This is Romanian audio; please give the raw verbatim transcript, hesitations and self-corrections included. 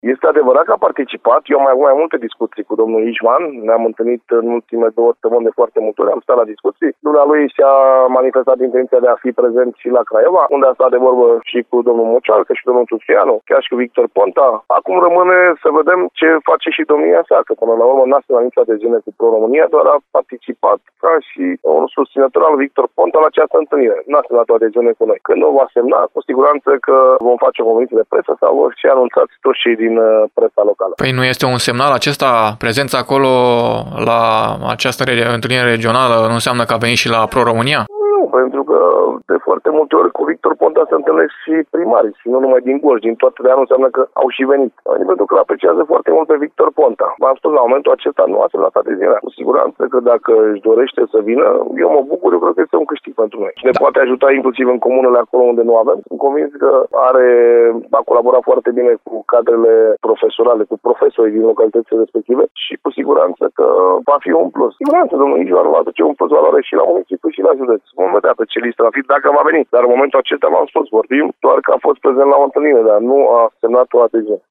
Este adevărat că a participat, eu am mai avut mai multe discuții cu domnul Ișman, ne-am întâlnit în ultime două săptămâni de foarte multe ori, am stat la discuții. Dumnealui și-a manifestat intenția de a fi prezent și la Craiova, unde a stat de vorbă și cu domnul Mucealcă și domnul Tuțeanu, chiar și cu Victor Ponta. Acum rămâne să vedem ce face și domnia sa, că până la urmă n-a semnat nicio adeziune cu Pro-România, doar a participat ca și un susținător al Victor Ponta la această întâlnire. N-a semnat o adeziune cu noi. Când o va semna, cu siguranță că vom face o conferință de presă sau vor fi anunțați toți cei din presa locală. Păi nu este un semnal acesta, prezența acolo la această întâlnire regională nu înseamnă că a venit și la Pro-România? Nu, pentru că de foarte multe ori cu Victor Ponta se întâlnesc și primarii, și nu numai din Gorj, din toate de anul înseamnă că au și venit. Pentru că îl apreciază foarte mult pe Victor Ponta. V-am spus, la momentul acesta nu a semnat adeziunea. Cu siguranță că dacă își dorește să vină, eu mă bucur, eu cred că este un câștig pentru noi. Și ne da. poate ajuta inclusiv în comunele acolo unde nu avem. Sunt convins că are, a colaborat foarte bine cu cadrele profesorale, cu profesorii din localitățile respective și cu siguranță că va fi un plus. Siguranță, domnul Ișvan va aduce un plus valoare și la municipiu și la județ. Vom vedea pe ce listă va fi, dacă va veni. Dar în momentul acesta v-am spus, vorbim doar că a fost prezent la o întâlnire, dar nu a semnat o adeziune.